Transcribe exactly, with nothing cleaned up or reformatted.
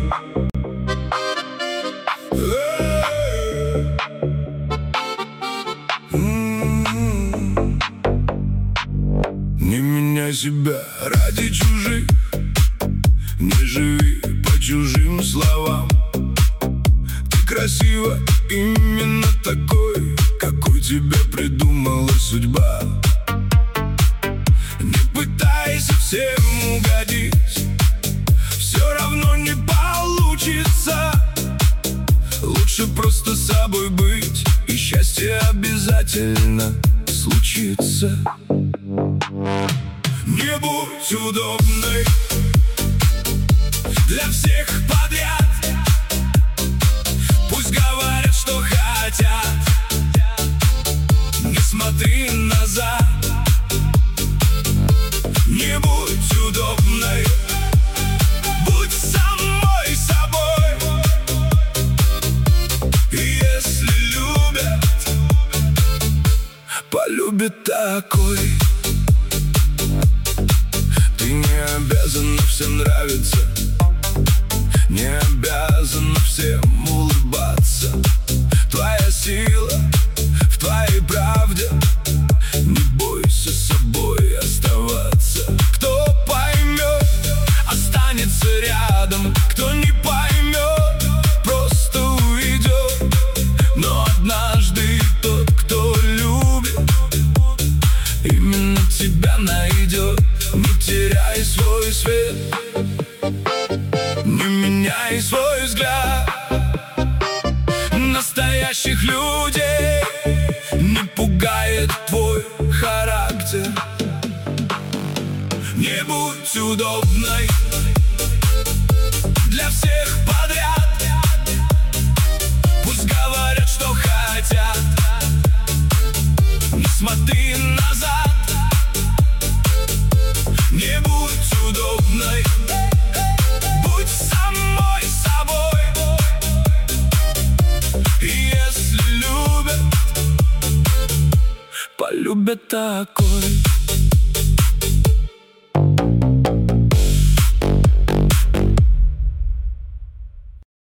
Не меняй себя ради чужих, не живи по чужим словам. Ты красива именно такой, какой тебя придумала судьба. Не пытайся всем угодить, все равно не получится. Лучше просто собой быть, и счастье обязательно случится. Не будь удобной для всех подряд. Пусть говорят, что хотят, не смотри назад. Не будь удобной, будь самой собой. И если любят, полюбят такой. Ты не обязана всем нравиться, не обязана всем улыбаться. Твоя сила в твоей правде, не бойся собой оставаться. Кто поймет, останется рядом. Кто не поймет, просто уйдет. Но однажды тот, кто любит, именно тебя найдет. Не теряй свой свет, не меняй свой взгляд. Настоящих людей не пугает твой характер. Не будь удобной для всех подряд. Пусть говорят, что хотят, не смотри назад. Не будь удобной, будь самой собой. И если любят, полюбят такой.